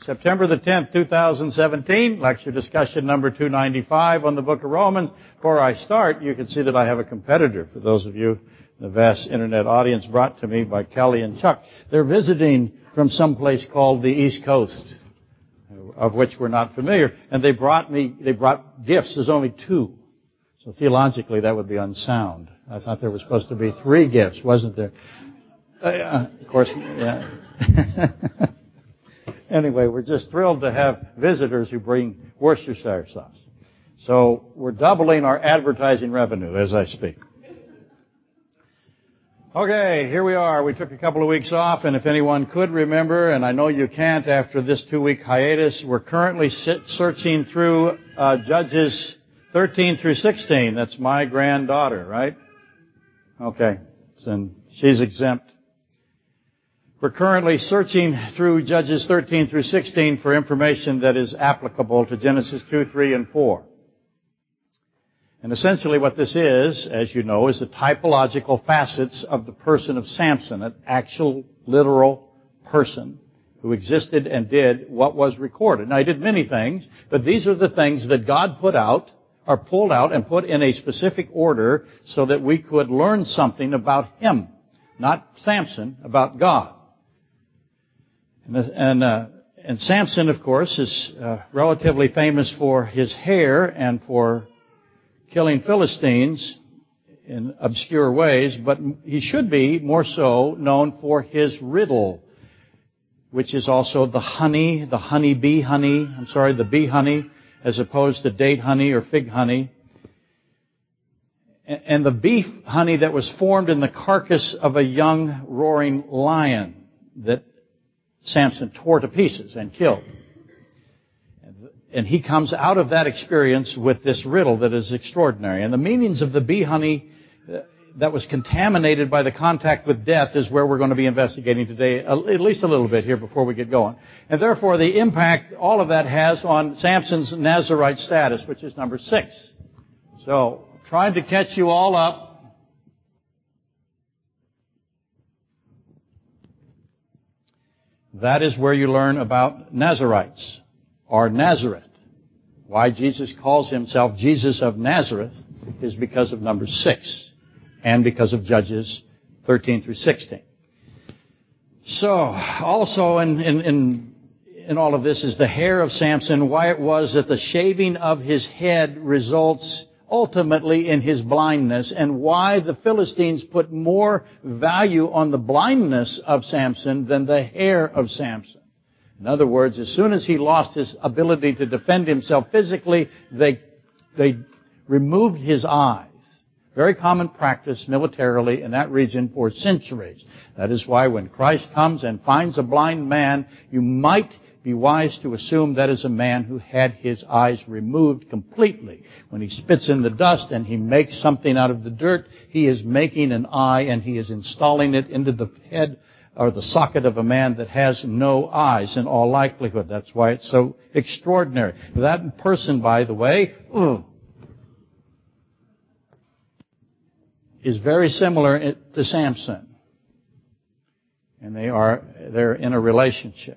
September the 10th, 2017, lecture discussion number 295 on the book of Romans. Before I start, you can see that I have a competitor, for those of you, the vast internet audience brought to me by Kelly and Chuck. They're visiting from some place called the East Coast, of which we're not familiar, and they brought gifts. There's only 2. So theologically, that would be unsound. I thought there were supposed to be 3 gifts, wasn't there? Of course, yeah. Anyway, we're just thrilled to have visitors who bring Worcestershire sauce. So we're doubling our advertising revenue as I speak. Okay, here we are. We took a couple of weeks off, and if anyone could remember, and I know you can't after this 2-week hiatus, we're currently searching through Judges 13 through 16. That's my granddaughter, right? Okay, and she's exempt. We're currently searching through Judges 13 through 16 for information that is applicable to Genesis 2, 3, and 4. And essentially what this is, as you know, is the typological facets of the person of Samson, an actual, literal person who existed and did what was recorded. Now, he did many things, but these are the things that God pulled out and put in a specific order so that we could learn something about him. Not Samson, about God. And Samson, of course, is relatively famous for his hair and for killing Philistines in obscure ways, but he should be more so known for his riddle, which is also the bee honey, as opposed to date honey or fig honey. And the beef honey that was formed in the carcass of a young roaring lion that Samson tore to pieces and killed. And he comes out of that experience with this riddle that is extraordinary. And the meanings of the bee honey that was contaminated by the contact with death is where we're going to be investigating today, at least a little bit here before we get going. And therefore, the impact all of that has on Samson's Nazirite status, which is number 6. So, trying to catch you all up. That is where you learn about Nazirites, or Nazareth. Why Jesus calls himself Jesus of Nazareth is because of number 6, and because of Judges 13 through 16. So, also in all of this is the hair of Samson, why it was that the shaving of his head results ultimately in his blindness, and why the Philistines put more value on the blindness of Samson than the hair of Samson. In other words, as soon as he lost his ability to defend himself physically, they removed his eyes. Very common practice militarily in that region for centuries. That is why when Christ comes and finds a blind man, you might be wise to assume that is a man who had his eyes removed completely. When he spits in the dust and he makes something out of the dirt, he is making an eye and he is installing it into the head or the socket of a man that has no eyes in all likelihood. That's why it's so extraordinary. That person, by the way, is very similar to Samson. And they're in a relationship.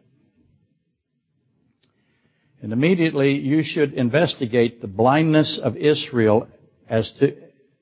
And immediately you should investigate the blindness of Israel as to,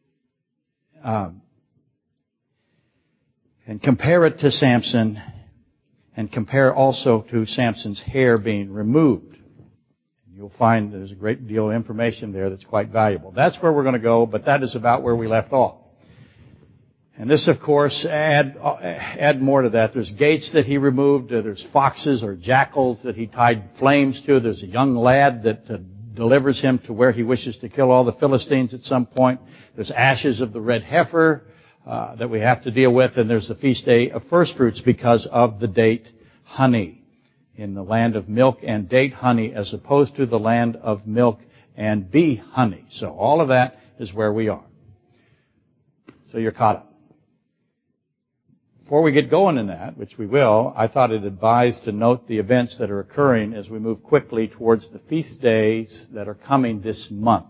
and compare it to Samson, and compare also to Samson's hair being removed. You'll find there's a great deal of information there that's quite valuable. That's where we're going to go, but that is about where we left off. And this, of course, add more to that. There's gates that he removed. There's foxes or jackals that he tied flames to. There's a young lad that delivers him to where he wishes to kill all the Philistines at some point. There's ashes of the red heifer that we have to deal with. And there's the feast day of first fruits because of the date honey in the land of milk and date honey as opposed to the land of milk and bee honey. So all of that is where we are. So you're caught up. Before we get going in that, which we will, I thought it advised to note the events that are occurring as we move quickly towards the feast days that are coming this month.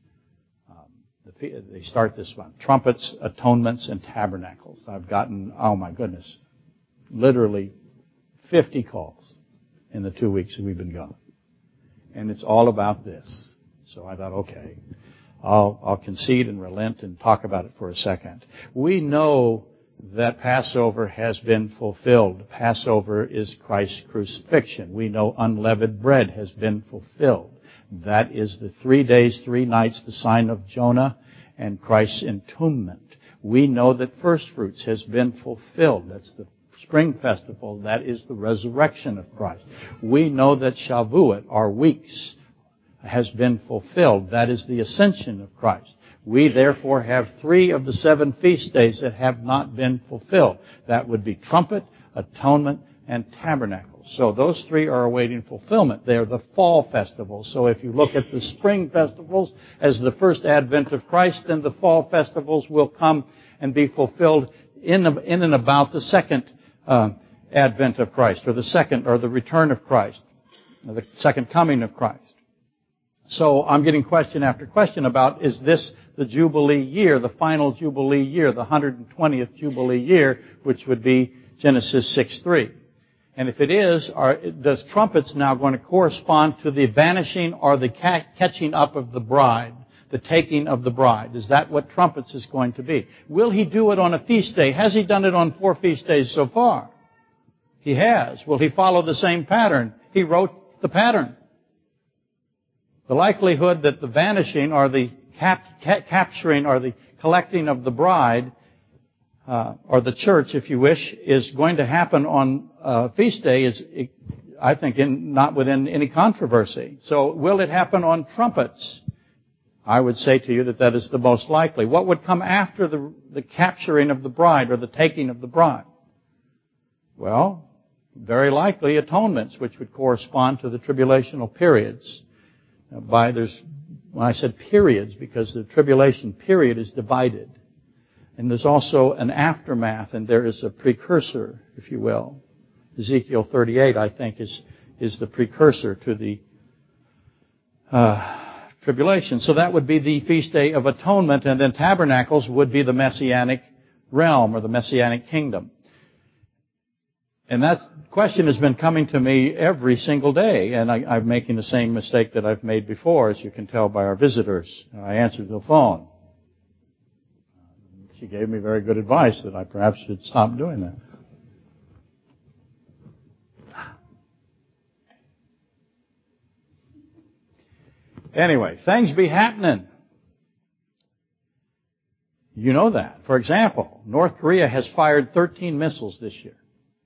They start this month. Trumpets, atonements, and tabernacles. I've gotten, oh my goodness, literally 50 calls in the 2 weeks that we've been gone. And it's all about this. So I thought, okay, I'll concede and relent and talk about it for a second. We know that Passover has been fulfilled. Passover is Christ's crucifixion. We know unleavened bread has been fulfilled. That is the 3 days, 3 nights, the sign of Jonah and Christ's entombment. We know that first fruits has been fulfilled. That's the spring festival. That is the resurrection of Christ. We know that Shavuot, our weeks, has been fulfilled. That is the ascension of Christ. We therefore have 3 of the 7 feast days that have not been fulfilled. That would be trumpet, atonement, and tabernacle. So those 3 are awaiting fulfillment. They are the fall festivals. So if you look at the spring festivals as the first advent of Christ, then the fall festivals will come and be fulfilled in and about the second advent of Christ, or the return of Christ, or the second coming of Christ. So I'm getting question after question about, is this the Jubilee year, the final Jubilee year, the 120th Jubilee year, which would be Genesis 6:3. And if it is, does trumpets now going to correspond to the vanishing or the catching up of the bride, the taking of the bride? Is that what trumpets is going to be? Will he do it on a feast day? Has he done it on 4 feast days so far? He has. Will he follow the same pattern? He wrote the pattern. The likelihood that the vanishing or the capturing or the collecting of the bride, or the church, if you wish, is going to happen on feast day is, I think, not within any controversy. So will it happen on trumpets? I would say to you that is the most likely. What would come after the capturing of the bride or the taking of the bride? Well, very likely atonements, which would correspond to the tribulational periods. When I said periods, because the tribulation period is divided. And there's also an aftermath, and there is a precursor, if you will. Ezekiel 38, I think, is the precursor to the tribulation. So that would be the Feast Day of Atonement, and then Tabernacles would be the Messianic realm or the Messianic kingdom. And that question has been coming to me every single day, and I'm making the same mistake that I've made before, as you can tell by our visitors. I answered the phone. She gave me very good advice that I perhaps should stop doing that. Anyway, things be happening. You know that. For example, North Korea has fired 13 missiles this year.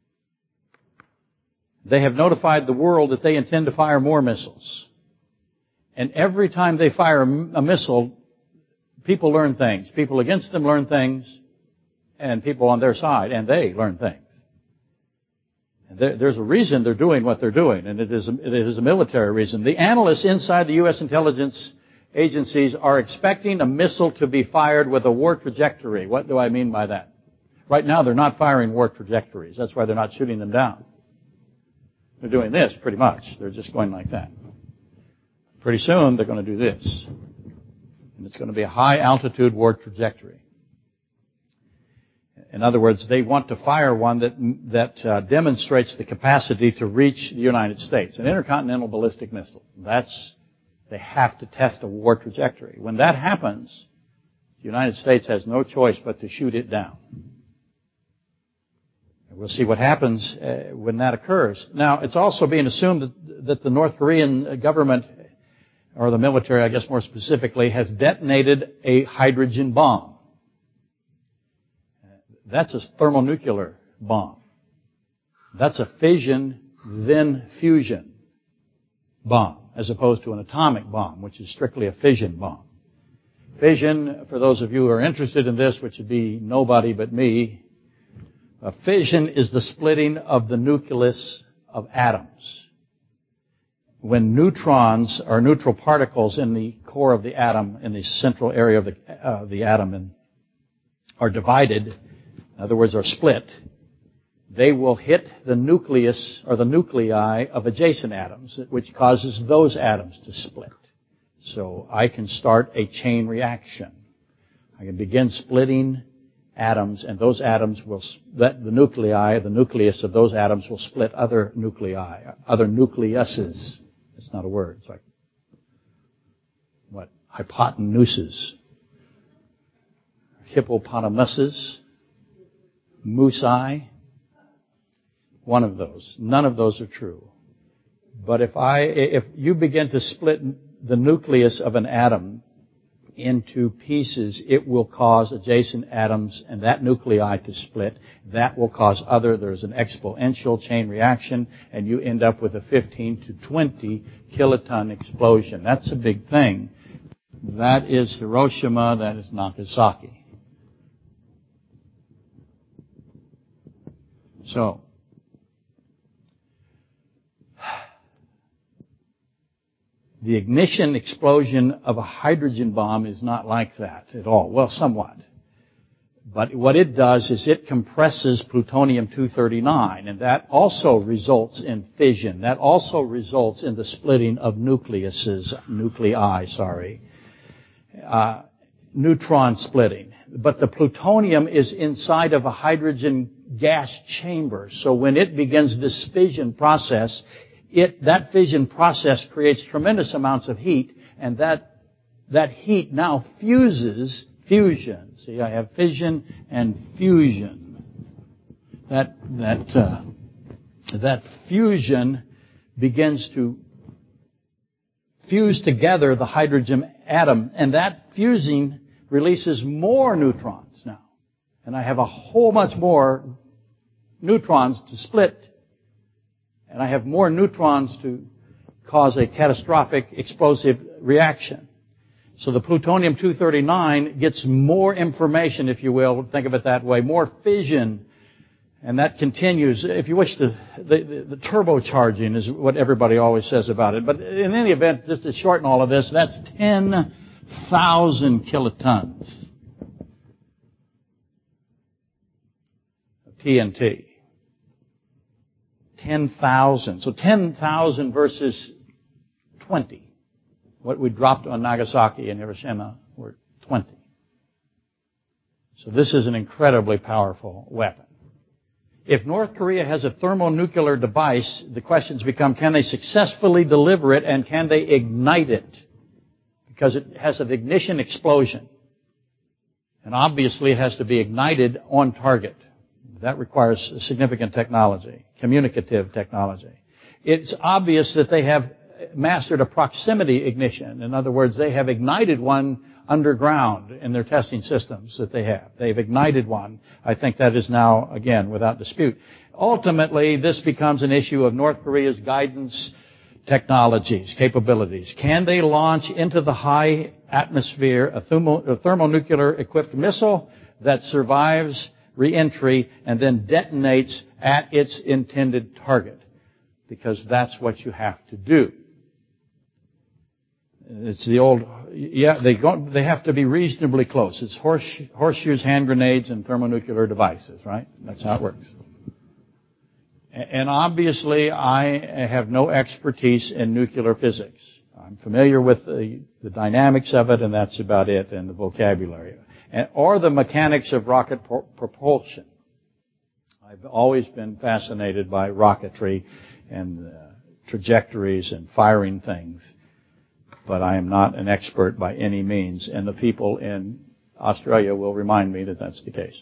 They have notified the world that they intend to fire more missiles. And every time they fire a missile, people learn things. People against them learn things, and people on their side, and they learn things. And there's a reason they're doing what they're doing, and it is a military reason. The analysts inside the U.S. intelligence agencies are expecting a missile to be fired with a war trajectory. What do I mean by that? Right now, they're not firing war trajectories. That's why they're not shooting them down. They're doing this, pretty much. They're just going like that. Pretty soon, they're going to do this. And it's going to be a high-altitude war trajectory. In other words, they want to fire one that demonstrates the capacity to reach the United States. An intercontinental ballistic missile. They have to test a war trajectory. When that happens, the United States has no choice but to shoot it down. We'll see what happens when that occurs. Now, it's also being assumed that the North Korean government, or the military, I guess more specifically, has detonated a hydrogen bomb. That's a thermonuclear bomb. That's a fission, then fusion bomb, as opposed to an atomic bomb, which is strictly a fission bomb. Fission, for those of you who are interested in this, which would be nobody but me, a fission is the splitting of the nucleus of atoms. When neutrons or neutral particles in the core of the atom, in the central area of the atom, are divided, in other words, are split, they will hit the nucleus or the nuclei of adjacent atoms, which causes those atoms to split. So I can start a chain reaction. I can begin splitting atoms, and those atoms will, the nucleus of those atoms will split other nuclei, other nucleuses. That's not a word. It's like, what? Hypotenuses. Hippopotamuses. Musi. One of those. None of those are true. But if you begin to split the nucleus of an atom into pieces, it will cause adjacent atoms and that nuclei to split. That will cause there's an exponential chain reaction, and you end up with a 15 to 20 kiloton explosion. That's a big thing. That is Hiroshima, that is Nagasaki. So, the ignition explosion of a hydrogen bomb is not like that at all. Well, somewhat. But what it does is it compresses plutonium-239, and that also results in fission. That also results in the splitting of nuclei, neutron splitting. But the plutonium is inside of a hydrogen gas chamber, so when it begins this fission process, that fission process creates tremendous amounts of heat, and that heat now fusion. See, I have fission and fusion. That fusion begins to fuse together the hydrogen atom, and that fusing releases more neutrons now. And I have a whole bunch more neutrons to split. And I have more neutrons to cause a catastrophic explosive reaction. So the plutonium-239 gets more information, if you will, think of it that way, more fission. And that continues. If you wish, the turbocharging is what everybody always says about it. But in any event, just to shorten all of this, that's 10,000 kilotons of TNT. 10,000. So 10,000 versus 20. What we dropped on Nagasaki and Hiroshima were 20. So this is an incredibly powerful weapon. If North Korea has a thermonuclear device, the questions become, can they successfully deliver it and can they ignite it? Because it has an ignition explosion. And obviously it has to be ignited on target. That requires significant technology, communicative technology. It's obvious that they have mastered a proximity ignition. In other words, they have ignited one underground in their testing systems that they have. They've ignited one. I think that is now, again, without dispute. Ultimately, this becomes an issue of North Korea's guidance technologies, capabilities. Can they launch into the high atmosphere a thermonuclear-equipped missile that survives re-entry and then detonates at its intended target? Because that's what you have to do. It's the old, they have to be reasonably close. It's horseshoes, hand grenades, and thermonuclear devices, right? That's how it works. And obviously, I have no expertise in nuclear physics. I'm familiar with the dynamics of it, and that's about it, and the vocabulary. Or the mechanics of rocket propulsion. I've always been fascinated by rocketry and trajectories and firing things, but I am not an expert by any means, and the people in Australia will remind me that that's the case.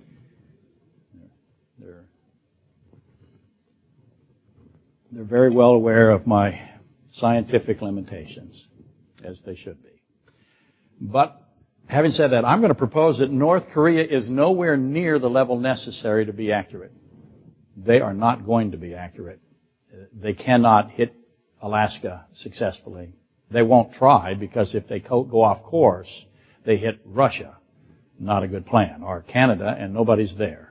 They're very well aware of my scientific limitations, as they should be. But having said that, I'm going to propose that North Korea is nowhere near the level necessary to be accurate. They are not going to be accurate. They cannot hit Alaska successfully. They won't try, because if they go off course, they hit Russia. Not a good plan. Or Canada, and nobody's there.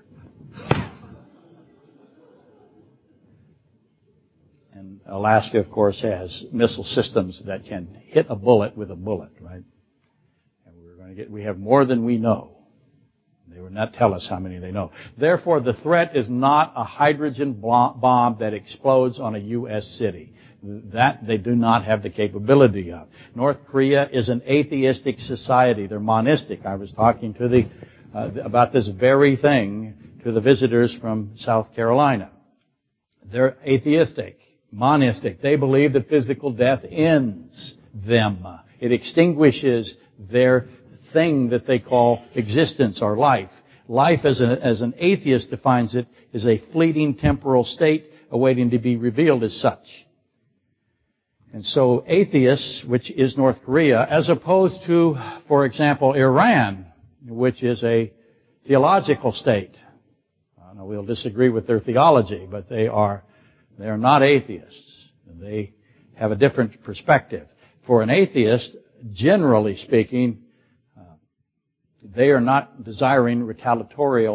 And Alaska, of course, has missile systems that can hit a bullet with a bullet, right? We have more than we know. They will not tell us how many they know. Therefore, the threat is not a hydrogen bomb that explodes on a U.S. city. That they do not have the capability of. North Korea is an atheistic society. They're monistic. I was talking to the about this very thing to the visitors from South Carolina. They're atheistic, monistic. They believe that physical death ends them. It extinguishes their thing that they call existence or life. Life, as an atheist defines it, is a fleeting temporal state awaiting to be revealed as such. And so atheists, which is North Korea, as opposed to, for example, Iran, which is a theological state. Now, we'll disagree with their theology, but they are not atheists. They have a different perspective. For an atheist, generally speaking, they are not desiring retaliatory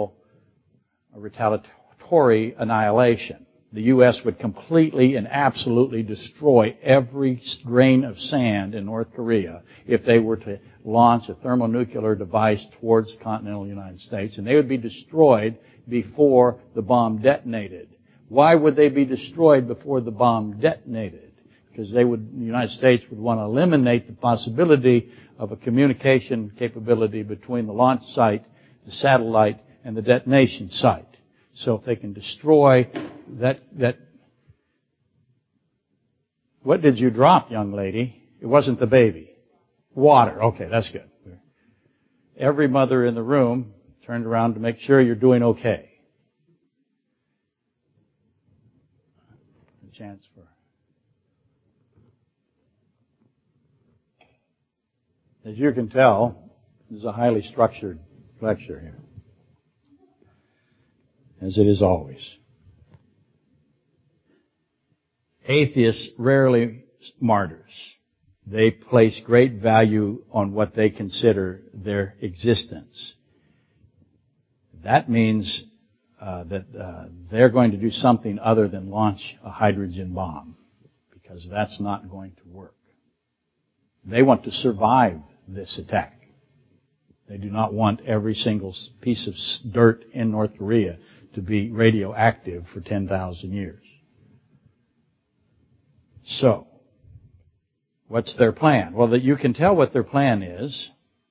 annihilation. The U.S. would completely and absolutely destroy every grain of sand in North Korea if they were to launch a thermonuclear device towards the continental United States, and they would be destroyed before the bomb detonated. Why would they be destroyed before the bomb detonated? Because the United States would want to eliminate the possibility of a communication capability between the launch site, the satellite, and the detonation site. So if they can destroy that... What did you drop, young lady? It wasn't the baby. Water. Okay, that's good. Every mother in the room turned around to make sure you're doing okay. A chance for... As you can tell, this is a highly structured lecture here, as it is always. Atheists rarely martyrs. They place great value on what they consider their existence. That means that they're going to do something other than launch a hydrogen bomb, because that's not going to work. They want to survive this attack. They do not want every single piece of dirt in North Korea to be radioactive for 10,000 years. So, what's their plan? Well, you can tell what their plan is.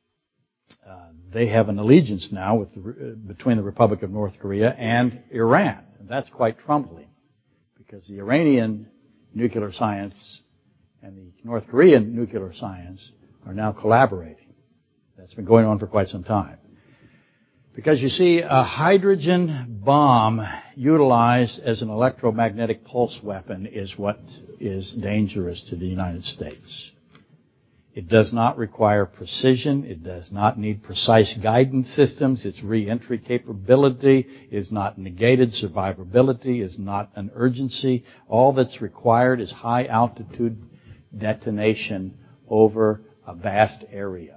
They have an allegiance now between the Republic of North Korea and Iran. And that's quite troubling, because the Iranian nuclear science and the North Korean nuclear science are now collaborating. That's been going on for quite some time. Because you see, a hydrogen bomb utilized as an electromagnetic pulse weapon is what is dangerous to the United States. It does not require precision. It does not need precise guidance systems. Its re-entry capability is not negated. Survivability is not an urgency. All that's required is high altitude detonation over a vast area.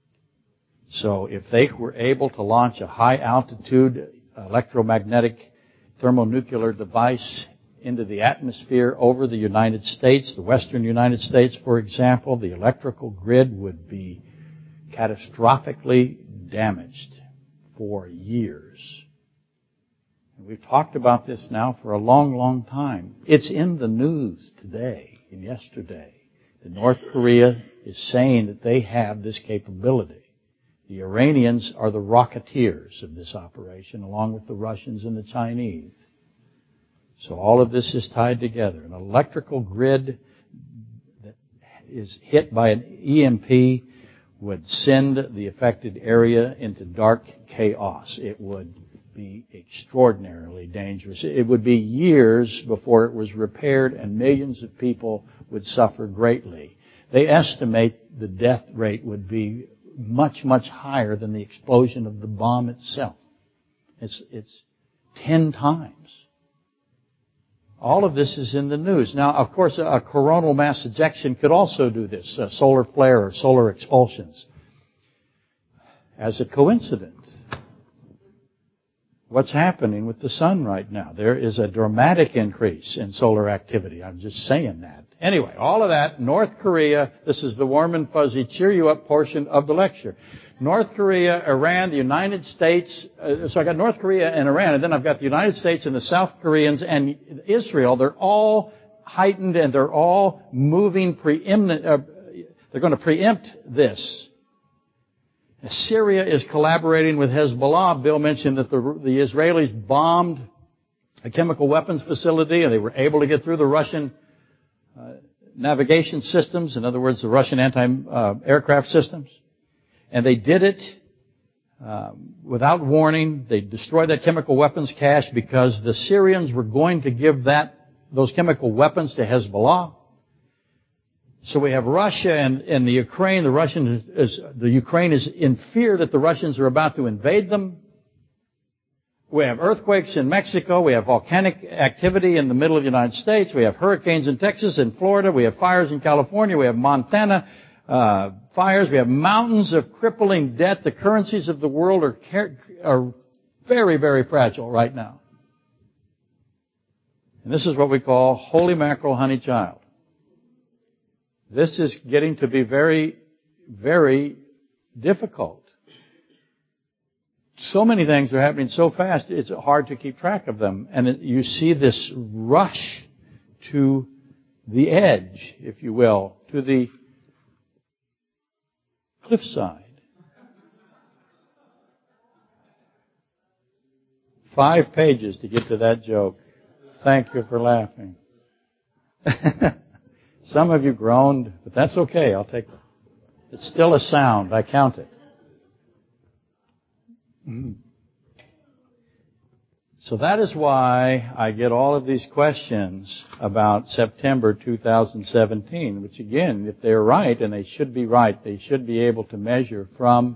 So if they were able to launch a high-altitude electromagnetic thermonuclear device into the atmosphere over the United States, the western United States, for example, the electrical grid would be catastrophically damaged for years. And we've talked about this now for a long, long time. It's in the news today and yesterday. North Korea is saying that they have this capability. The Iranians are the rocketeers of this operation, along with the Russians and the Chinese. So all of this is tied together. An electrical grid that is hit by an EMP would send the affected area into dark chaos. It would be extraordinarily dangerous. It would be years before it was repaired, and millions of people would suffer greatly. They estimate the death rate would be much, much higher than the explosion of the bomb itself. It's 10 times. All of this is in the news. Now, of course, a coronal mass ejection could also do this, solar flare or solar expulsions. As a coincidence, what's happening with the sun right now? There is a dramatic increase in solar activity. I'm just saying that. Anyway, all of that, North Korea, this is the warm and fuzzy, cheer you up portion of the lecture. North Korea, Iran, the United States, so I got North Korea and Iran, and then I've got the United States and the South Koreans and Israel. They're all heightened and they're all moving preeminent, they're going to preempt this. Syria is collaborating with Hezbollah. Bill mentioned that the Israelis bombed a chemical weapons facility, and they were able to get through the Russian navigation systems, in other words, the Russian anti-aircraft systems. And they did it without warning. They destroyed that chemical weapons cache because the Syrians were going to give those chemical weapons to Hezbollah. So we have Russia and the Ukraine. The Ukraine is in fear that the Russians are about to invade them. We have earthquakes in Mexico. We have volcanic activity in the middle of the United States. We have hurricanes in Texas and Florida. We have fires in California. We have Montana fires. We have mountains of crippling debt. The currencies of the world are very, very fragile right now. And this is what we call holy mackerel, honey child. This is getting to be very, very difficult. So many things are happening so fast, it's hard to keep track of them. And you see this rush to the edge, if you will, to the cliffside. 5 pages to get to that joke. Thank you for laughing. Some of you groaned, but that's okay. I'll take it. It's still a sound. I count it. So that is why I get all of these questions about September 2017, which again, if they're right, and they should be right, they should be able to measure from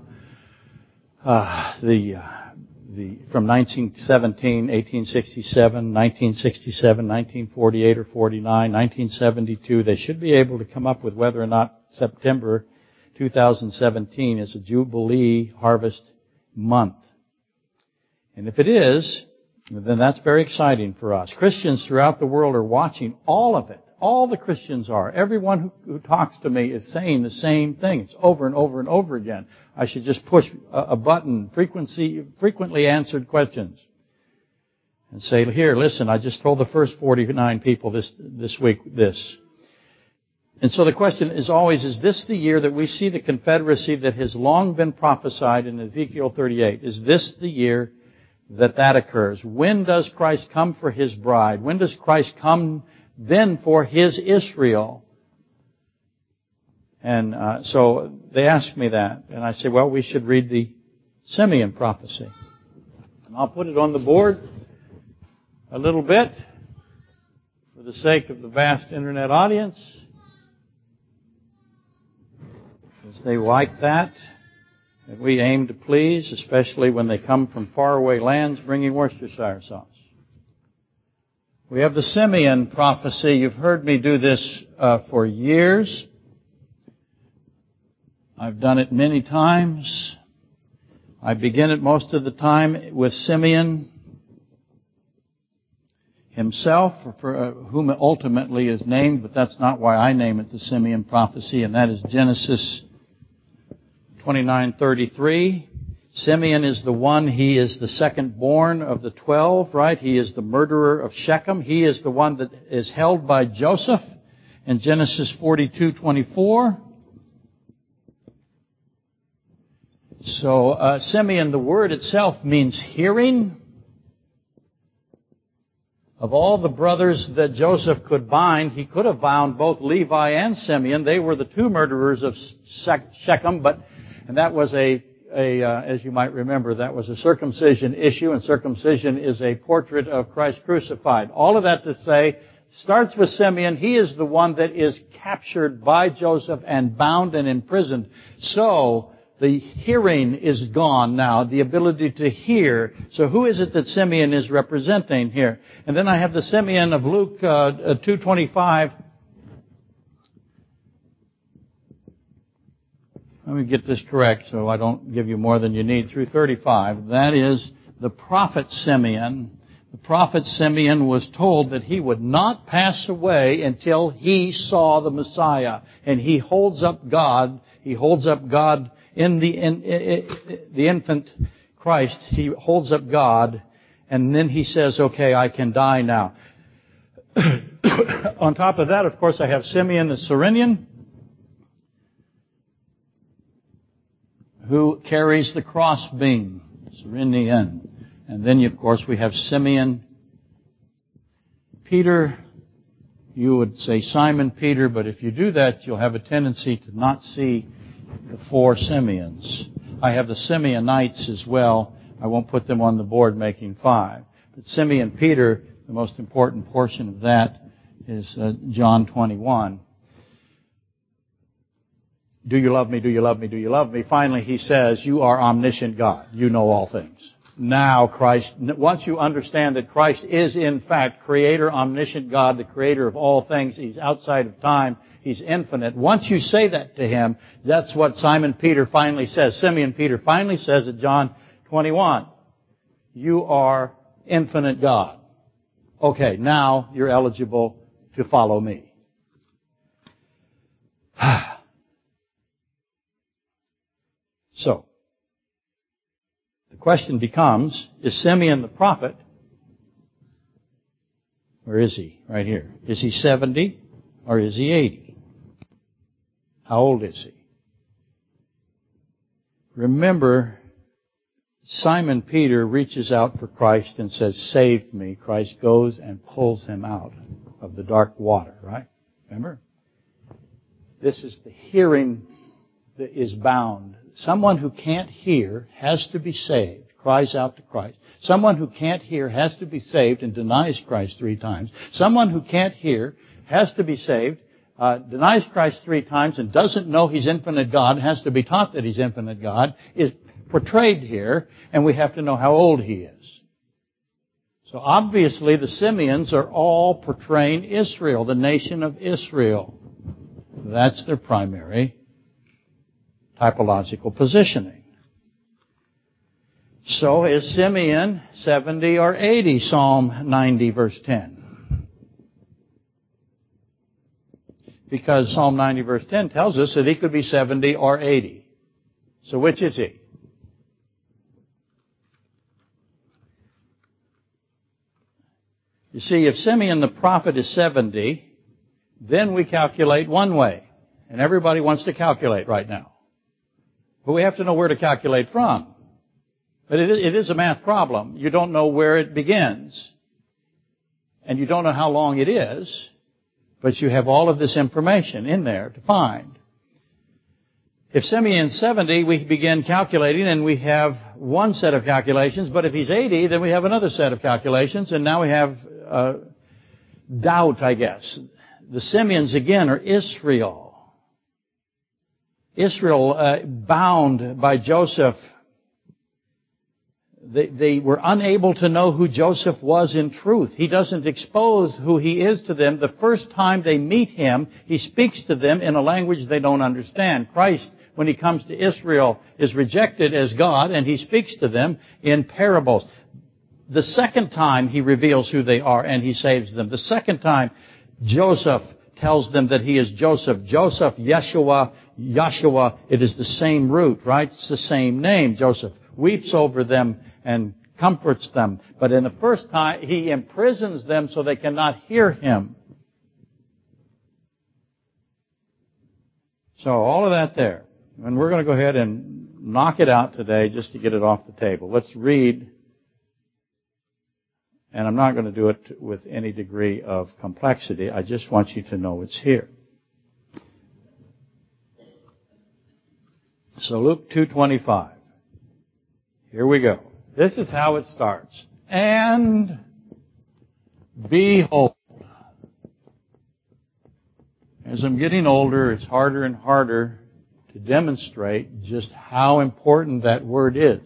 from 1917, 1867, 1967, 1948 or 49, 1972, they should be able to come up with whether or not September 2017 is a Jubilee harvest month. And if it is, then that's very exciting for us. Christians throughout the world are watching all of it. All the Christians are. Everyone who talks to me is saying the same thing. It's over and over and over again. I should just push a button, frequently answered questions, and say, here, listen, I just told the first 49 people this week this. And so the question is always, is this the year that we see the Confederacy that has long been prophesied in Ezekiel 38? Is this the year that occurs? When does Christ come for His bride? When does Christ come then for His Israel? And so they ask me that, and I say, well, we should read the Simeon prophecy. And I'll put it on the board a little bit for the sake of the vast internet audience, because they like that we aim to please, especially when they come from faraway lands bringing Worcestershire sauce. We have the Simeon prophecy. You've heard me do this for years. I've done it many times. I begin it most of the time with Simeon himself, for whom it ultimately is named, but that's not why I name it the Simeon prophecy, and that is Genesis 29:33. Simeon is the one, he is the second born of the 12, right? He is the murderer of Shechem. He is the one that is held by Joseph in Genesis 42:24. So Simeon, the word itself means hearing. Of all the brothers that Joseph could bind, he could have bound both Levi and Simeon. They were the two murderers of Shechem, and that was as you might remember, that was a circumcision issue, and circumcision is a portrait of Christ crucified. All of that to say, starts with Simeon. He is the one that is captured by Joseph and bound and imprisoned. So the hearing is gone now, the ability to hear. So who is it that Simeon is representing here? And then I have the Simeon of Luke 2:25. Let me get this correct so I don't give you more than you need. Through 35. That is the prophet Simeon. The prophet Simeon was told that he would not pass away until he saw the Messiah. And he holds up God. He holds up God in the infant Christ. He holds up God. And then he says, okay, I can die now. On top of that, of course, I have Simeon the Cyrenian. who carries the crossbeam. Cyrenian. And then, of course, we have Simeon. Peter, you would say Simon Peter, but if you do that, you'll have a tendency to not see the four Simeons. I have the Simeonites as well. I won't put them on the board making 5. But Simeon Peter, the most important portion of that is John 21. Do you love me? Do you love me? Do you love me? Finally, he says, you are omniscient God. You know all things. Now Christ, once you understand that Christ is in fact Creator, omniscient God, the Creator of all things, He's outside of time, He's infinite. Once you say that to Him, that's what Simeon Peter finally says at John 21. You are infinite God. Okay, now you're eligible to follow me. So, the question becomes, is Simeon the prophet? Where is he? Right here. Is he 70 or is he 80? How old is he? Remember, Simon Peter reaches out for Christ and says, save me. Christ goes and pulls him out of the dark water, right? Remember? This is the hearing that is bound. Someone who can't hear has to be saved, cries out to Christ. Someone who can't hear has to be saved and denies Christ 3 times. Someone who can't hear has to be saved, denies Christ 3 times and doesn't know He's infinite God, has to be taught that He's infinite God, is portrayed here, and we have to know how old he is. So obviously the Simeons are all portraying Israel, the nation of Israel. That's their primary typological positioning. So is Simeon 70 or 80? Psalm 90 verse 10. Because Psalm 90 verse 10 tells us that he could be 70 or 80. So which is he? You see, if Simeon the prophet is 70, then we calculate one way. And everybody wants to calculate right now. But we have to know where to calculate from. But it is a math problem. You don't know where it begins. And you don't know how long it is. But you have all of this information in there to find. If Simeon's 70, we begin calculating and we have one set of calculations. But if he's 80, then we have another set of calculations. And now we have doubt, I guess. The Simeons, again, are Israel. Israel, bound by Joseph. They were unable to know who Joseph was in truth. He doesn't expose who he is to them. The first time they meet him, he speaks to them in a language they don't understand. Christ, when he comes to Israel, is rejected as God, and he speaks to them in parables. The second time he reveals who they are and he saves them. The second time Joseph tells them that he is Joseph. Joseph, Yeshua, Yahshua, it is the same root, right? It's the same name. Joseph weeps over them and comforts them. But in the first time, he imprisons them so they cannot hear him. So all of that there. And we're going to go ahead and knock it out today just to get it off the table. Let's read. And I'm not going to do it with any degree of complexity. I just want you to know it's here. So Luke 2:25. Here we go. This is how it starts. And behold. As I'm getting older, it's harder and harder to demonstrate just how important that word is.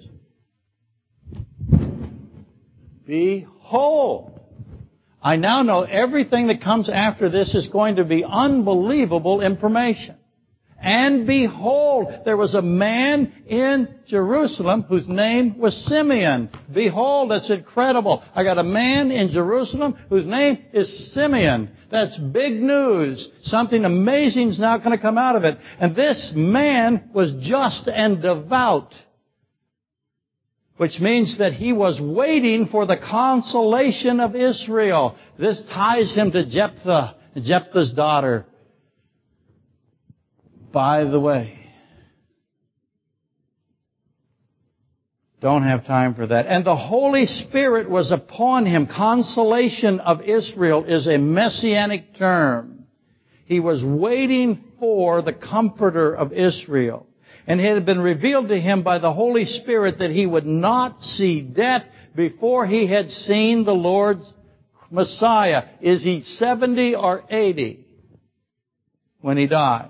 Behold. I now know everything that comes after this is going to be unbelievable information. And behold, there was a man in Jerusalem whose name was Simeon. Behold, that's incredible. I got a man in Jerusalem whose name is Simeon. That's big news. Something amazing is now going to come out of it. And this man was just and devout, which means that he was waiting for the consolation of Israel. This ties him to Jephthah, Jephthah's daughter. By the way, Don't have time for that. And the Holy Spirit was upon him. Consolation of Israel is a messianic term. He was waiting for the Comforter of Israel. And it had been revealed to him by the Holy Spirit that he would not see death before he had seen the Lord's Messiah. Is he 70 or 80 when he dies?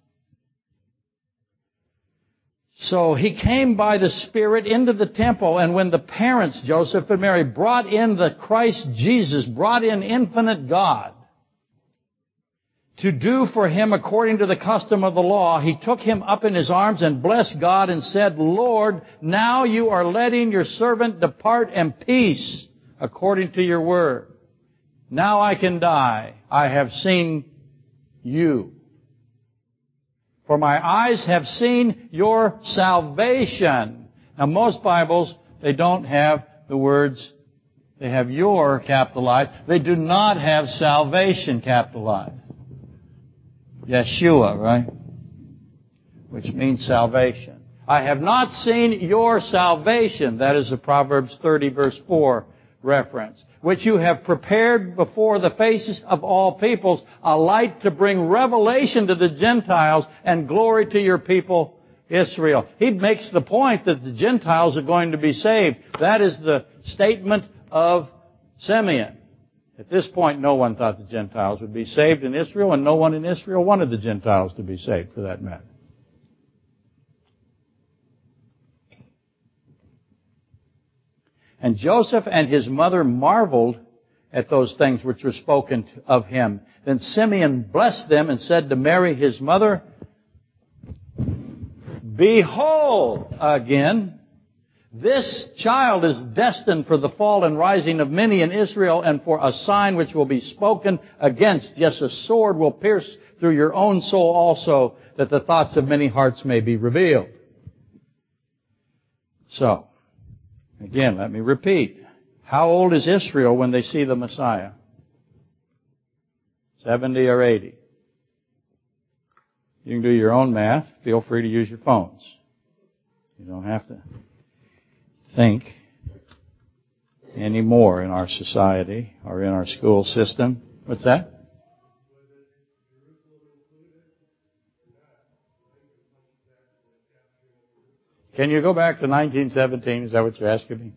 So he came by the Spirit into the temple, and when the parents, Joseph and Mary, brought in the Christ Jesus, brought in infinite God, to do for him according to the custom of the law, he took him up in his arms and blessed God and said, Lord, now you are letting your servant depart in peace according to your word. Now I can die. I have seen you. For my eyes have seen your salvation. Now most Bibles, they don't have the words, they have your capitalized. They do not have salvation capitalized. Yeshua, right? Which means salvation. I have not seen your salvation. That is a Proverbs 30 verse 4 reference. Which you have prepared before the faces of all peoples, a light to bring revelation to the Gentiles and glory to your people Israel. He makes the point that the Gentiles are going to be saved. That is the statement of Simeon. At this point, no one thought the Gentiles would be saved in Israel, and no one in Israel wanted the Gentiles to be saved, for that matter. And Joseph and his mother marveled at those things which were spoken of him. Then Simeon blessed them and said to Mary, his mother, Behold, again, this child is destined for the fall and rising of many in Israel, and for a sign which will be spoken against. Yes, a sword will pierce through your own soul also, that the thoughts of many hearts may be revealed. So, again, let me repeat. How old is Israel when they see the Messiah? 70 or 80? You can do your own math. Feel free to use your phones. You don't have to think anymore in our society or in our school system. What's that? Can you go back to 1917? Is that what you're asking me?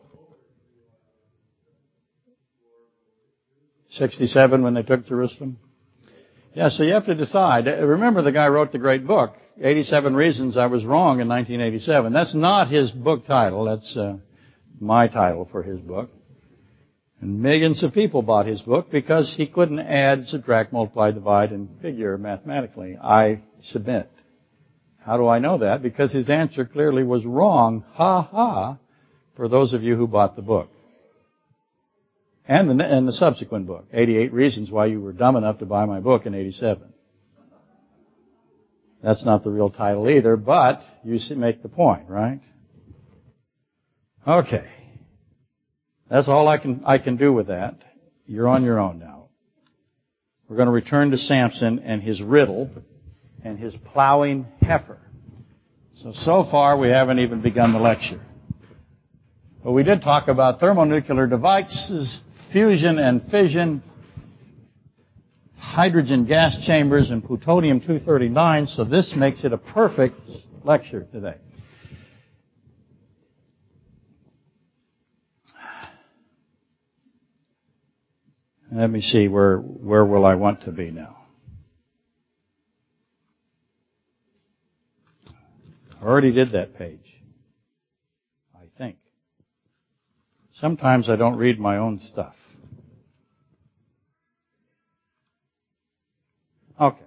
67 when they took Jerusalem? Yeah, so you have to decide. Remember, the guy wrote the great book, 87 Reasons I Was Wrong in 1987. That's not his book title. That's my title for his book. And millions of people bought his book because he couldn't add, subtract, multiply, divide, and figure mathematically. I submit. How do I know that? Because his answer clearly was wrong. Ha ha, for those of you who bought the book. And the subsequent book, 88 Reasons Why You Were Dumb Enough to Buy My Book in 87. That's not the real title either, but you make the point, right? Okay. That's all I can do with that. You're on your own now. We're going to return to Samson and his riddle and his plowing heifer. So far we haven't even begun the lecture. But we did talk about thermonuclear devices, fusion and fission, hydrogen gas chambers, and plutonium-239, so this makes it a perfect lecture today. Let me see, where will I want to be now? I already did that page, I think. Sometimes I don't read my own stuff. Okay.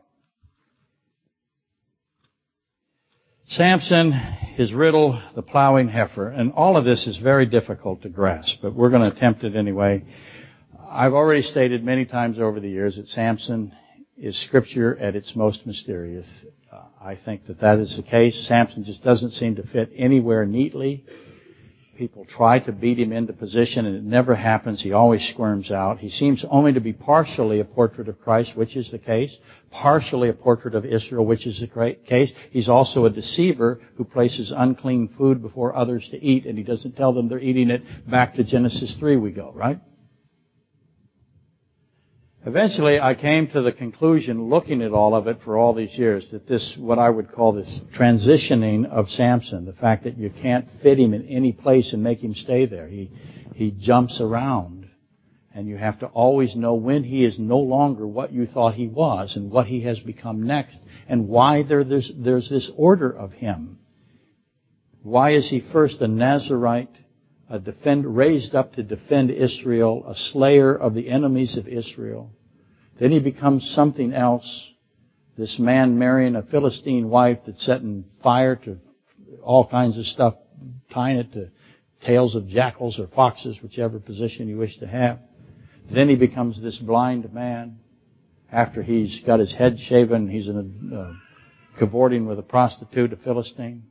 Samson, his riddle, the plowing heifer, and all of this is very difficult to grasp, but we're going to attempt it anyway. I've already stated many times over the years that Samson is Scripture at its most mysterious. I think that is the case. Samson just doesn't seem to fit anywhere neatly People try to beat him into position, and it never happens. He always squirms out. He seems only to be partially a portrait of Christ, which is the case. Partially a portrait of Israel, which is the case. He's also a deceiver who places unclean food before others to eat, and he doesn't tell them they're eating it. Back to Genesis 3 we go, right? Eventually, I came to the conclusion, looking at all of it for all these years, that this, what I would call this transitioning of Samson, the fact that you can't fit him in any place and make him stay there. He jumps around, and you have to always know when he is no longer what you thought he was and what he has become next, and why there's this order of him. Why is he first a Nazirite, raised up to defend Israel, a slayer of the enemies of Israel? Then he becomes something else. This man marrying a Philistine wife that's setting fire to all kinds of stuff, tying it to tails of jackals or foxes, whichever position you wish to have. Then he becomes this blind man. After he's got his head shaven, he's cavorting with a prostitute, a Philistine.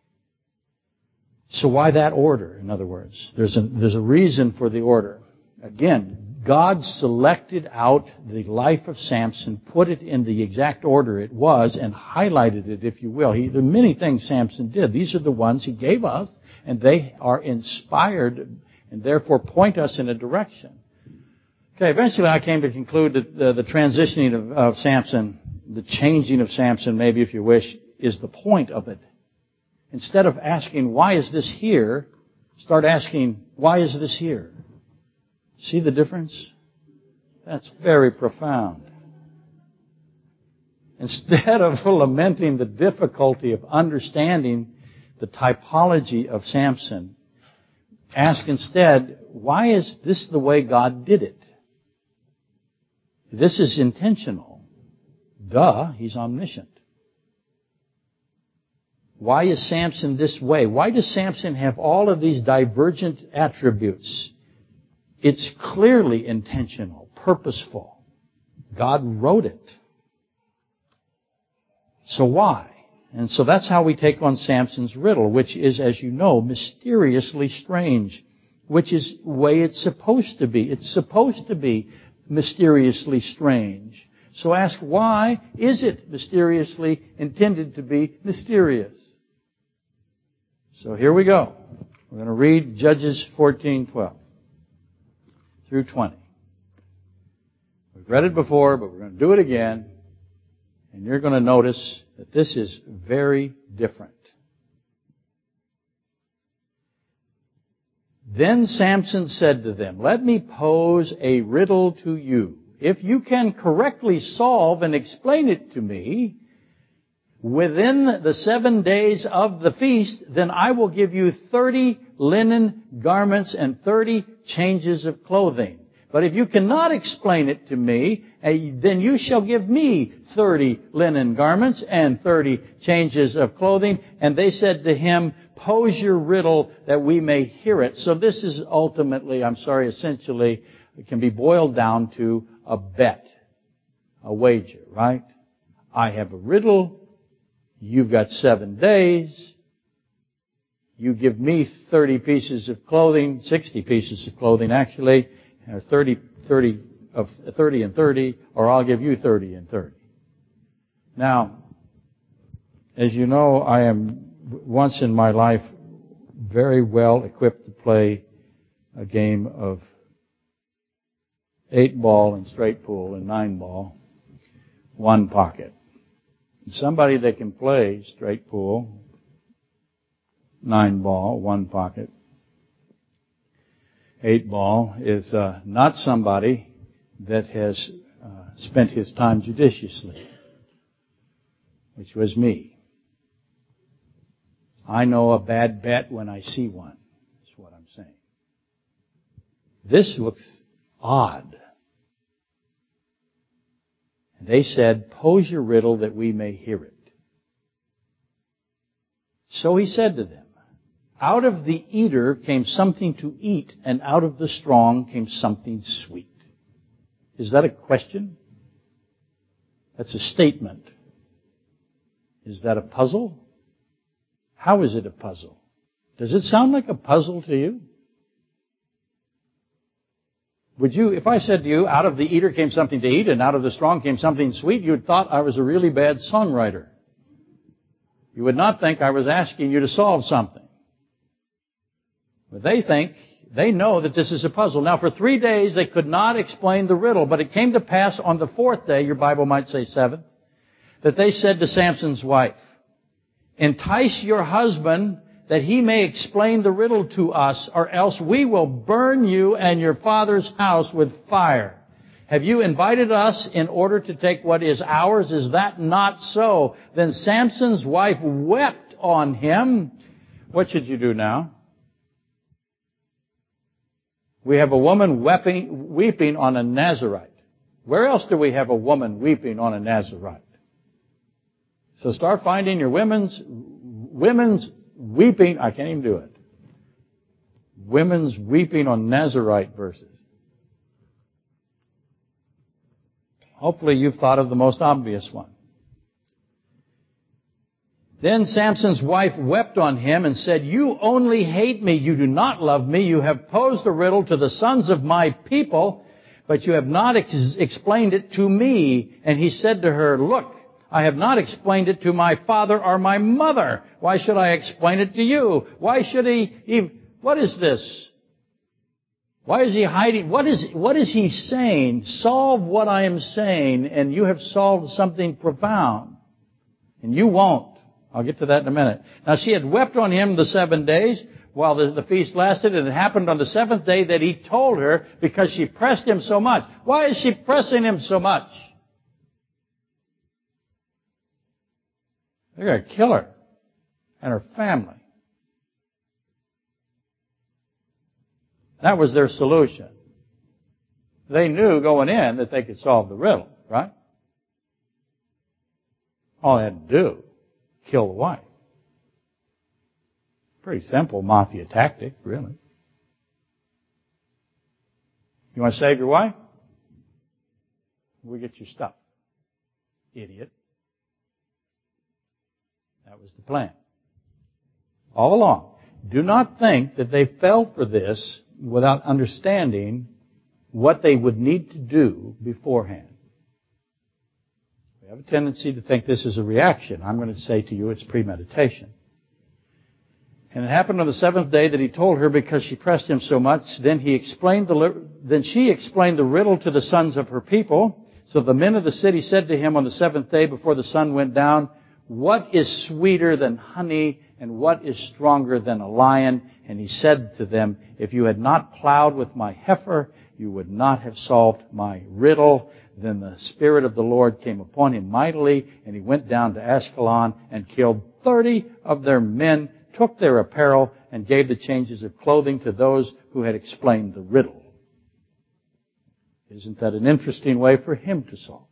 So why that order, in other words? There's a reason for the order. Again, God selected out the life of Samson, put it in the exact order it was, and highlighted it, if you will. There are many things Samson did. These are the ones he gave us, and they are inspired and therefore point us in a direction. Okay, eventually I came to conclude that the transitioning of Samson, the changing of Samson, maybe if you wish, is the point of it. Instead of asking, why is this here, start asking, why is this here? See the difference? That's very profound. Instead of lamenting the difficulty of understanding the typology of Samson, ask instead, why is this the way God did it? This is intentional. Duh, he's omniscient. Why is Samson this way? Why does Samson have all of these divergent attributes? It's clearly intentional, purposeful. God wrote it. So why? And so that's how we take on Samson's riddle, which is, as you know, mysteriously strange, which is the way it's supposed to be. It's supposed to be mysteriously strange. So ask, why is it mysteriously intended to be mysterious? So here we go. We're going to read Judges 14:12 through 20. We've read it before, but we're going to do it again. And you're going to notice that this is very different. Then Samson said to them, let me pose a riddle to you. If you can correctly solve and explain it to me within the 7 days of the feast, then I will give you 30 linen garments and 30 changes of clothing. But if you cannot explain it to me, then you shall give me 30 linen garments and 30 changes of clothing. And they said to him, pose your riddle that we may hear it. So this is ultimately, essentially, it can be boiled down to a bet, a wager, right? I have a riddle. You've got 7 days. You give me 30 pieces of clothing, 60 pieces of clothing actually, or 30 and 30, or I'll give you 30 and 30. Now, as you know, I am once in my life very well equipped to play a game of 8-ball and straight pool and 9-ball, one pocket. Somebody that can play straight pool, 9-ball, one pocket, 8-ball is not somebody that has spent his time judiciously, which was me. I know a bad bet when I see one, is what I'm saying. This looks odd. They said, pose your riddle that we may hear it. So he said to them, out of the eater came something to eat, and out of the strong came something sweet. Is that a question? That's a statement. Is that a puzzle? How is it a puzzle? Does it sound like a puzzle to you? Would you, if I said to you, out of the eater came something to eat and out of the strong came something sweet, you'd thought I was a really bad songwriter. You would not think I was asking you to solve something. But they know that this is a puzzle. Now, for 3 days, they could not explain the riddle, but it came to pass on the 4th day, your Bible might say 7th, that they said to Samson's wife, entice your husband that he may explain the riddle to us, or else we will burn you and your father's house with fire. Have you invited us in order to take what is ours? Is that not so? Then Samson's wife wept on him. What should you do now? We have a woman weeping on a Nazirite. Where else do we have a woman weeping on a Nazirite? So start finding your women's weeping. I can't even do it. Women's weeping on Nazirite verses. Hopefully you've thought of the most obvious one. Then Samson's wife wept on him and said, you only hate me. You do not love me. You have posed a riddle to the sons of my people, but you have not explained it to me. And he said to her, look, I have not explained it to my father or my mother. Why should I explain it to you? Why should what is this? Why is he hiding? What is he saying? Solve what I am saying, and you have solved something profound. And you won't. I'll get to that in a minute. Now, she had wept on him the 7 days while the feast lasted, and it happened on the 7th day that he told her because she pressed him so much. Why is she pressing him so much? They're going to kill her and her family. That was their solution. They knew going in that they could solve the riddle, right? All they had to do, kill the wife. Pretty simple mafia tactic, really. You want to save your wife? We get your stuff. Idiot. That was the plan. All along. Do not think that they fell for this without understanding what they would need to do beforehand. We have a tendency to think this is a reaction. I'm going to say to you it's premeditation. And it happened on the 7th day that he told her because she pressed him so much. Then she explained the riddle to the sons of her people. So the men of the city said to him on the 7th day before the sun went down, what is sweeter than honey and what is stronger than a lion? And he said to them, if you had not plowed with my heifer, you would not have solved my riddle. Then the Spirit of the Lord came upon him mightily, and he went down to Ashkelon and killed 30 of their men, took their apparel, and gave the changes of clothing to those who had explained the riddle. Isn't that an interesting way for him to solve?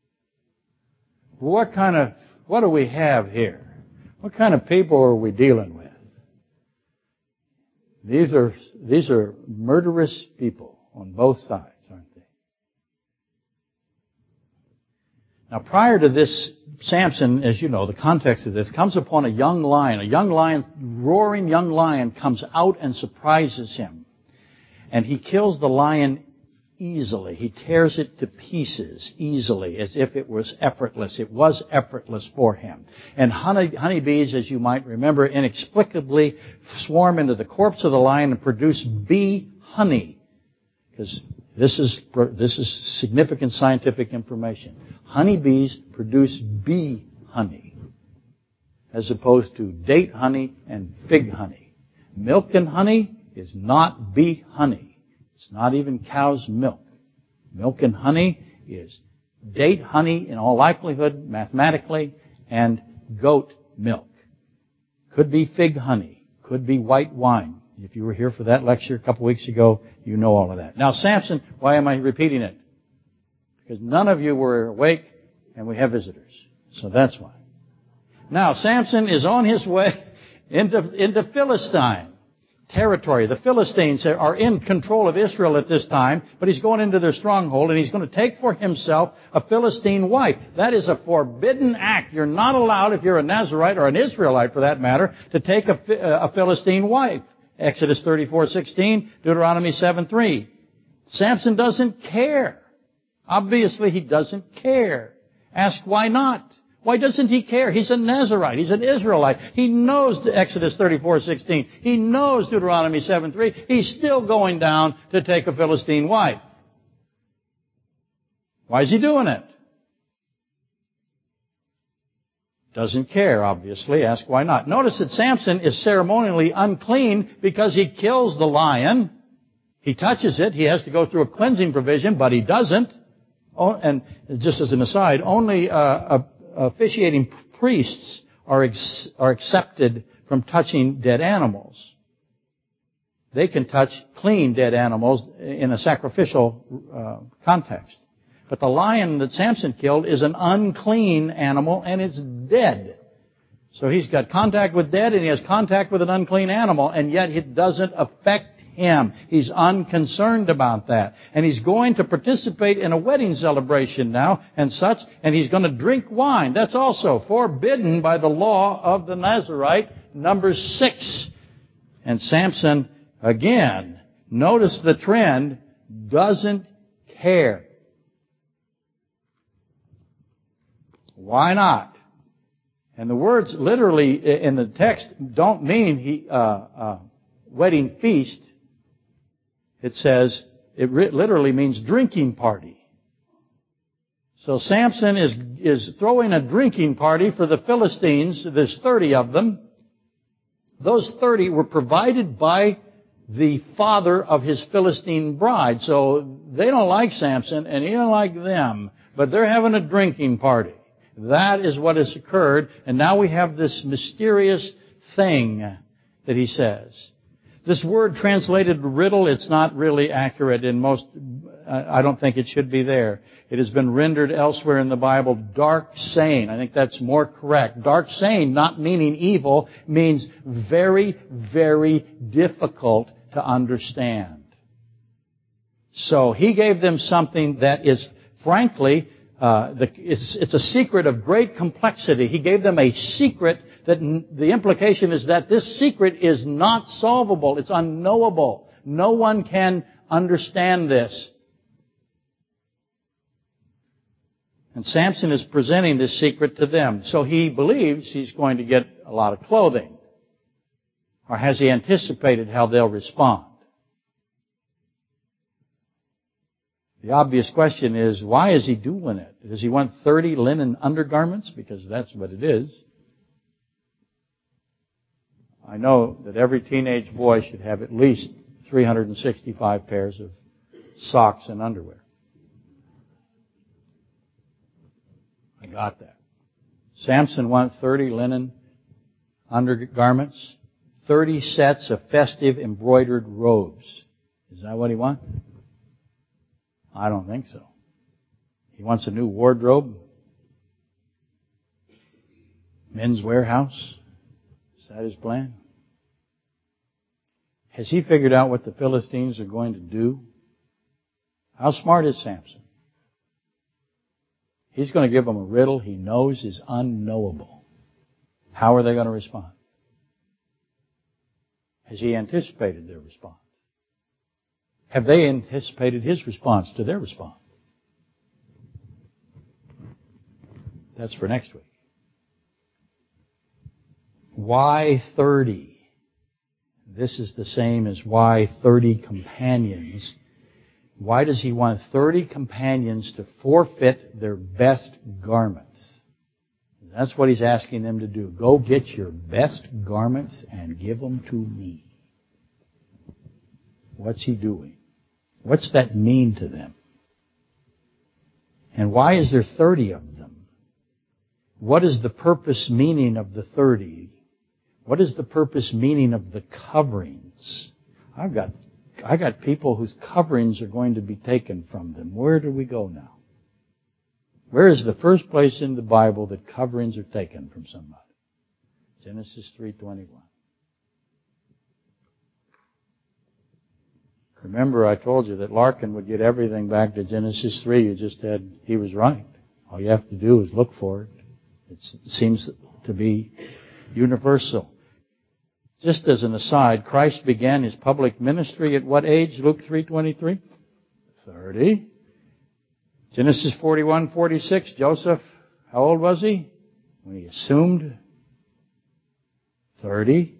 What do we have here? What kind of people are we dealing with? These are murderous people on both sides, aren't they? Now, prior to this, Samson, as you know, the context of this, comes upon a young lion, roaring young lion comes out and surprises him. And he kills the lion easily. He tears it to pieces easily, as if it was effortless. It was effortless for him. And honeybees, as you might remember, inexplicably swarm into the corpse of the lion and produce bee honey. Because this is significant scientific information. Honeybees produce bee honey, as opposed to date honey and fig honey. Milk and honey is not bee honey. It's not even cow's milk. Milk and honey is date honey in all likelihood, mathematically, and goat milk. Could be fig honey. Could be white wine. If you were here for that lecture a couple weeks ago, you know all of that. Now, Samson, why am I repeating it? Because none of you were awake, and we have visitors. So that's why. Now, Samson is on his way into Philistine. territory. The Philistines are in control of Israel at this time, but he's going into their stronghold, and he's going to take for himself a Philistine wife. That is a forbidden act. You're not allowed, if you're a Nazirite or an Israelite for that matter, to take a Philistine wife. Exodus 34:16, Deuteronomy 7:3. Samson doesn't care. Obviously, he doesn't care. Ask why not? Why doesn't he care? He's a Nazirite. He's an Israelite. He knows Exodus 34:16. He knows Deuteronomy 7:3. He's still going down to take a Philistine wife. Why is he doing it? Doesn't care, obviously. Ask why not. Notice that Samson is ceremonially unclean because he kills the lion. He touches it. He has to go through a cleansing provision, but he doesn't. Oh, and just as an aside, only officiating priests are accepted from touching dead animals. They can touch clean dead animals in a sacrificial context. But the lion that Samson killed is an unclean animal, and it's dead. So he's got contact with dead, and he has contact with an unclean animal, and yet it doesn't affect him. He's unconcerned about that. And he's going to participate in a wedding celebration now and such, and he's going to drink wine. That's also forbidden by the law of the Nazirite, number 6. And Samson, again, notice the trend, doesn't care. Why not? And the words literally in the text don't mean wedding feast. It says, it literally means drinking party. So Samson is throwing a drinking party for the Philistines. There's 30 of them. Those 30 were provided by the father of his Philistine bride. So they don't like Samson and he don't like them, but they're having a drinking party. That is what has occurred, and now we have this mysterious thing that he says. This word translated riddle, it's not really accurate in most, I don't think it should be there. It has been rendered elsewhere in the Bible, dark saying. I think that's more correct. Dark saying, not meaning evil, means very, very difficult to understand. So he gave them something that is, frankly, it's a secret of great complexity. He gave them a secret that the implication is that this secret is not solvable. It's unknowable. No one can understand this. And Samson is presenting this secret to them. So he believes he's going to get a lot of clothing. Or has he anticipated how they'll respond? The obvious question is, why is he doing it? Does he want 30 linen undergarments? Because that's what it is. I know that every teenage boy should have at least 365 pairs of socks and underwear. I got that. Samson wanted 30 linen undergarments, 30 sets of festive embroidered robes. Is that what he wants? I don't think so. He wants a new wardrobe. Men's Warehouse. Is that his plan? Has he figured out what the Philistines are going to do? How smart is Samson? He's going to give them a riddle he knows is unknowable. How are they going to respond? Has he anticipated their response? Have they anticipated his response to their response? That's for next week. Why 30? This is the same as why 30 companions. Why does he want 30 companions to forfeit their best garments? That's what he's asking them to do. Go get your best garments and give them to me. What's he doing? What's that mean to them? And why is there 30 of them? What is the purpose meaning of the 30? What is the purpose meaning of the coverings? I got people whose coverings are going to be taken from them. Where do we go now? Where is the first place in the Bible that coverings are taken from somebody? Genesis 3:21. Remember, I told you that Larkin would get everything back to Genesis 3. He was right. All you have to do is look for it. It seems to be universal. Just as an aside, Christ began His public ministry at what age? Luke 3:23? 30. Genesis 41:46, Joseph, how old was he when he assumed? 30.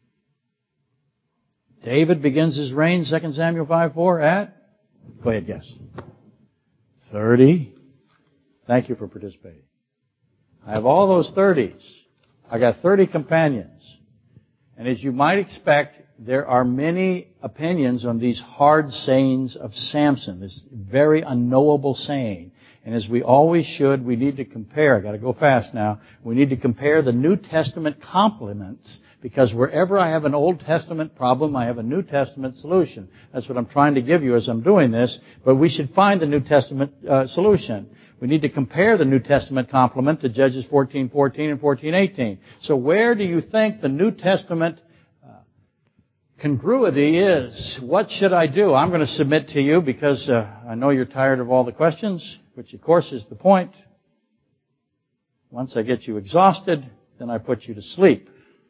David begins his reign, 2 Samuel 5:4, at? Go ahead, guess. 30. Thank you for participating. I have all those 30s. I got 30 companions. And as you might expect, there are many opinions on these hard sayings of Samson, this very unknowable saying. And as we always should, we need to compare. I've got to go fast now. We need to compare the New Testament complements, because wherever I have an Old Testament problem, I have a New Testament solution. That's what I'm trying to give you as I'm doing this. But we should find the New Testament solution. We need to compare the New Testament complement to Judges 14:14 and 14:18. So where do you think the New Testament congruity is? What should I do? I'm going to submit to you, because I know you're tired of all the questions, which of course is the point. Once I get you exhausted, then I put you to sleep.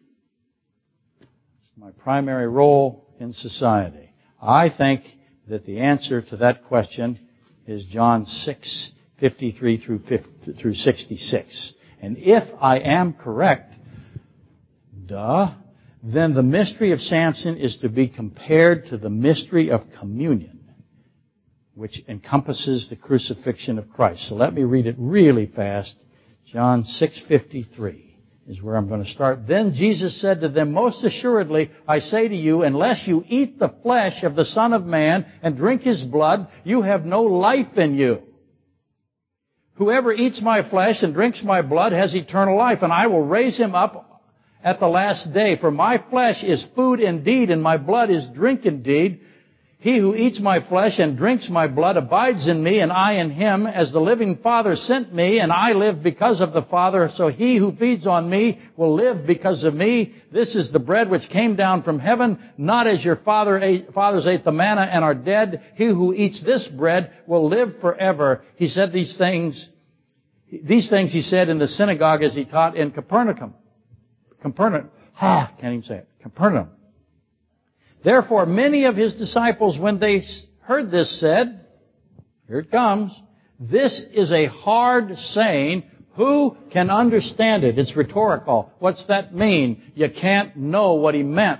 It's my primary role in society. I think that the answer to that question is John 6:53 through 66. And if I am correct, then the mystery of Samson is to be compared to the mystery of communion, which encompasses the crucifixion of Christ. So let me read it really fast. John 6:53 is where I'm going to start. Then Jesus said to them, most assuredly, I say to you, unless you eat the flesh of the Son of Man and drink His blood, you have no life in you. Whoever eats my flesh and drinks my blood has eternal life, and I will raise him up at the last day. For my flesh is food indeed, and my blood is drink indeed. He who eats my flesh and drinks my blood abides in me, and I in him. As the living Father sent me, and I live because of the Father, so he who feeds on me will live because of me. This is the bread which came down from heaven, not as your fathers ate the manna and are dead. He who eats this bread will live forever. He said these things he said in the synagogue as he taught in Capernaum. Can't even say it. Capernaum. Therefore, many of His disciples, when they heard this, said, here it comes, this is a hard saying. Who can understand it? It's rhetorical. What's that mean? You can't know what He meant.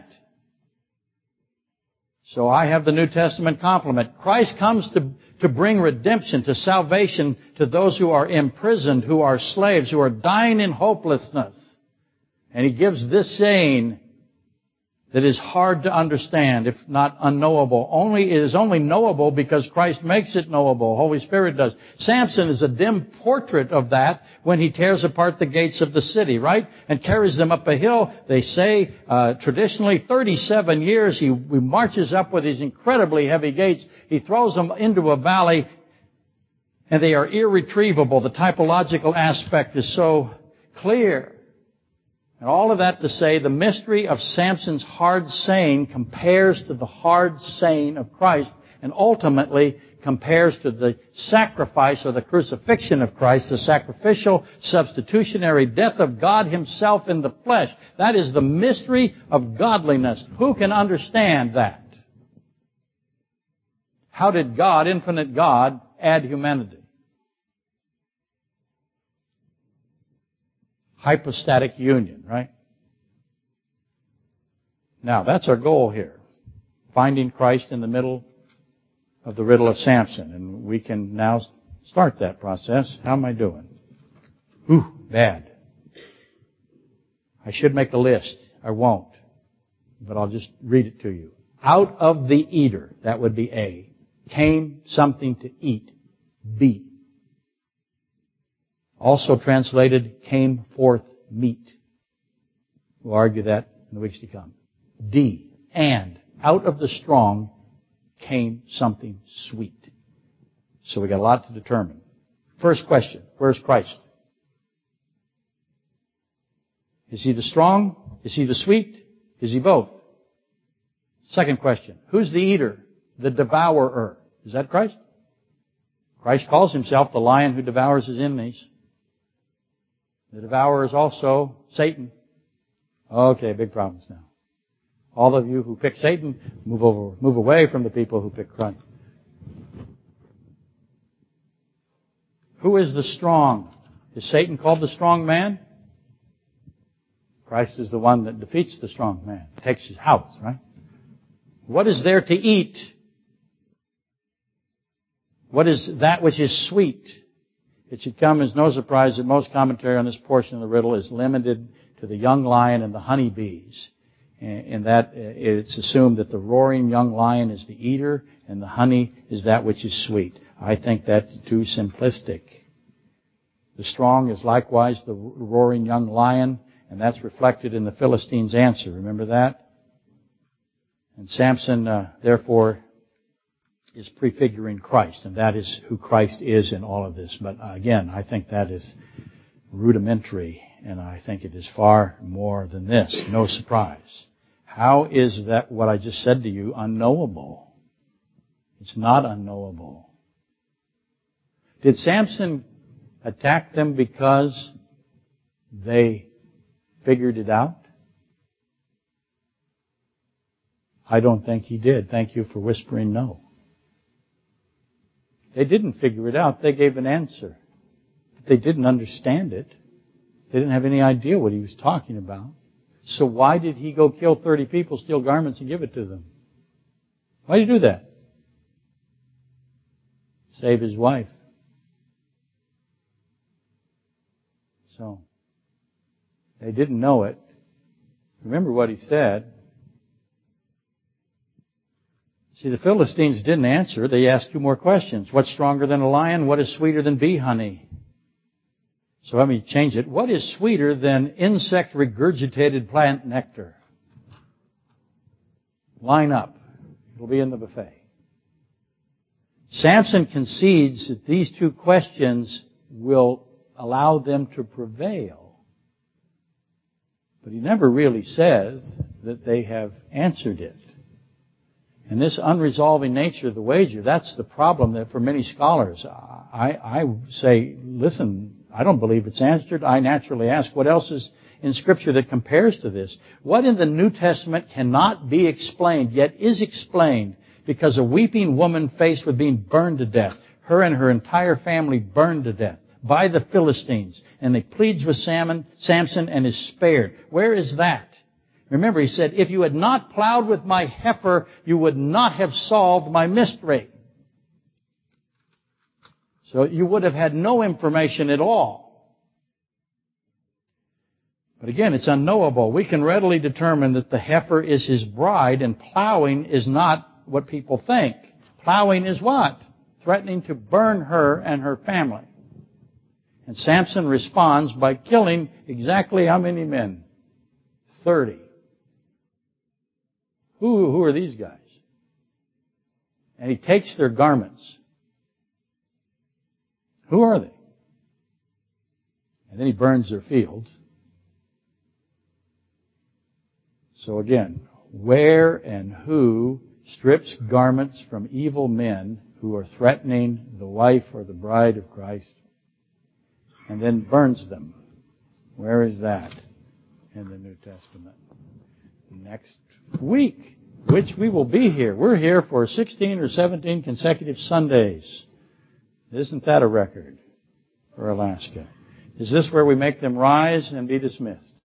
So I have the New Testament complement. Christ comes to bring redemption, to salvation to those who are imprisoned, who are slaves, who are dying in hopelessness. And He gives this saying that is hard to understand, if not unknowable. It is only knowable because Christ makes it knowable. Holy Spirit does. Samson is a dim portrait of that when he tears apart the gates of the city, right? And carries them up a hill. They say, traditionally, 37 years, he marches up with these incredibly heavy gates. He throws them into a valley, and they are irretrievable. The typological aspect is so clear. And all of that to say, the mystery of Samson's hard saying compares to the hard saying of Christ, and ultimately compares to the sacrifice or the crucifixion of Christ, the sacrificial, substitutionary death of God Himself in the flesh. That is the mystery of godliness. Who can understand that? How did God, infinite God, add humanity? Hypostatic union, right? Now, that's our goal here. Finding Christ in the middle of the riddle of Samson. And we can now start that process. How am I doing? Bad. I should make a list. I won't. But I'll just read it to you. Out of the eater, that would be A, came something to eat, B. Also translated, came forth meat. We'll argue that in the weeks to come. D, and out of the strong came something sweet. So we got a lot to determine. First question, where's Christ? Is He the strong? Is He the sweet? Is He both? Second question, who's the eater? the devourer. Is that Christ? Christ calls himself the lion who devours his enemies. The devourer is also Satan. Okay, big problems now. All of you who pick Satan, move away from the people who pick Christ. Who is the strong? Is Satan called the strong man? Christ is the one that defeats the strong man. Takes his house, right? What is there to eat? What is that which is sweet? It should come as no surprise that most commentary on this portion of the riddle is limited to the young lion and the honeybees. In that it's assumed that the roaring young lion is the eater and the honey is that which is sweet. I think that's too simplistic. The strong is likewise the roaring young lion, and that's reflected in the Philistines' answer. Remember that? And Samson, therefore, is prefiguring Christ, and that is who Christ is in all of this. But again, I think that is rudimentary, and I think it is far more than this. No surprise. How is that what I just said to you unknowable? It's not unknowable. Did Samson attack them because they figured it out? I don't think he did. Thank you for whispering no. They didn't figure it out. They gave an answer. But they didn't understand it. They didn't have any idea what he was talking about. So why did he go kill 30 people, steal garments, and give it to them? Why did he do that? Save his wife. So, they didn't know it. Remember what he said. See, the Philistines didn't answer. They asked two more questions. What's stronger than a lion? What is sweeter than bee honey? So let me change it. What is sweeter than insect regurgitated plant nectar? Line up. It'll be in the buffet. Samson concedes that these two questions will allow them to prevail. But he never really says that they have answered it. And this unresolving nature of the wager, that's the problem that for many scholars, I say, listen, I don't believe it's answered. I naturally ask, what else is in Scripture that compares to this? What in the New Testament cannot be explained, yet is explained because a weeping woman faced with being burned to death, her and her entire family burned to death by the Philistines, and they pleads with Samson and is spared. Where is that? Remember, he said, if you had not plowed with my heifer, you would not have solved my mystery. So you would have had no information at all. But again, it's unknowable. We can readily determine that the heifer is his bride, and plowing is not what people think. Plowing is what? Threatening to burn her and her family. And Samson responds by killing exactly how many men? 30. Who are these guys? And he takes their garments. Who are they? And then he burns their fields. So again, where and who strips garments from evil men who are threatening the wife or the bride of Christ and then burns them? Where is that in the New Testament? Next week, which we will be here. We're here for 16 or 17 consecutive Sundays. Isn't that a record for Alaska? Is this where we make them rise and be dismissed?